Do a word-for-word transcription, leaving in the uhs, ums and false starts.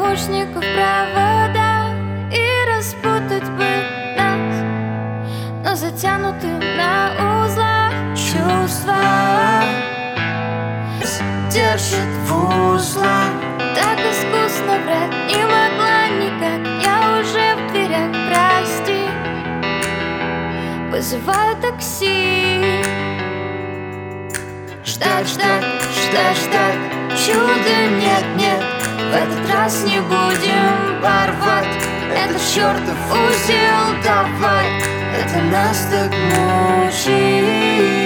наушников провода и распутать бы нас, но затянуты на узлах чувства держит в узлах. Так искусно врать не могла никак. Я уже в дверях, прости. Вызываю такси. Ждать, ждать, ждать, ждать. Чуда нет, нет. В этот раз не будем порвать этот чертов узел. Давай, это нас так мучит.